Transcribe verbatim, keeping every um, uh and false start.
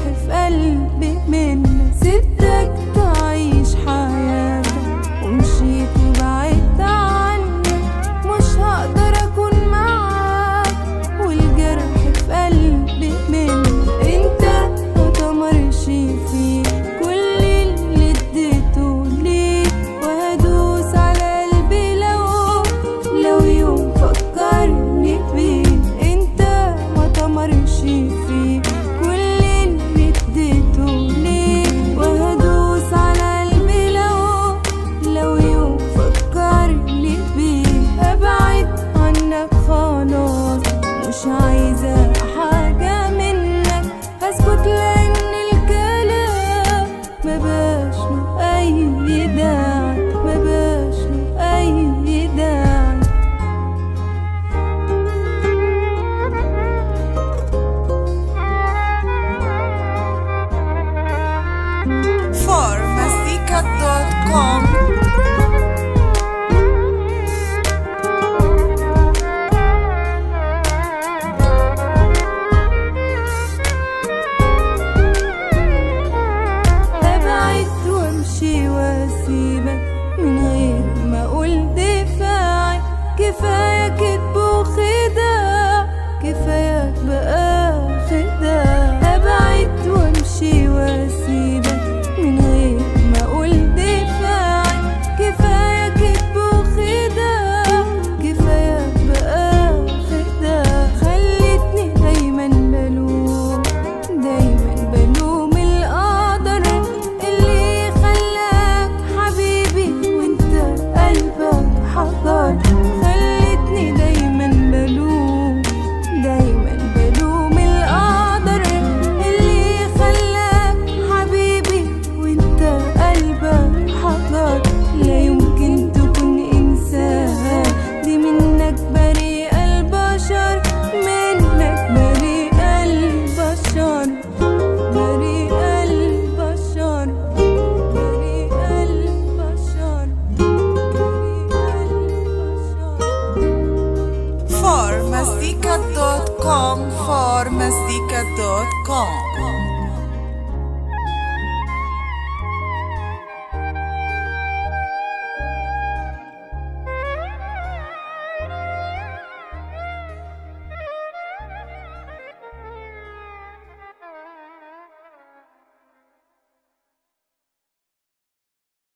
في قلبي منك. سبتك تعيش حياتك ومشيت وبعدت عنك، مش هقدر اكون معاك والجرح في قلبي منك. انت ما تمرش فيك كل اللي اديته ليك، وهدوس على قلبي لو لو يوم فكرني بيك. انت ما تمرش فيك كل اللي اديته ليك، وهدوس على قلبي لو لو يوم فكرني بيك. ابعد عنك خلاص، مش عايزة حاجة منك. هسكت لان الكلام مبقاش له اي داعي، مبقاش له اي داعي. فور مزيكا دوت كوم. ابعد وامشي واسيبك من غير ما اقول دفاعي. كفاية كدب وخداع، كفاية بقى خداع. ابعد وامشي واسيبك من غير ما اقول دفاعي. كفاية كدب وخداع، كفاية بقى خداع. خلتني دايما بلوم، دايما بلوم القدر اللي خلاك حبيبي وانت قلبك حجر. خلتني دايما بلوم، دايما بلوم القدر اللي خلاك حبيبي وانت قلبك حجر. لا يمكن تكون انسان، دي منك بريء البشر، منك بريء البشر، بريء البشر، بريء البشر، بريء البشر. فور مزيكا دوت كوم. فور مزيكا دوت كوم.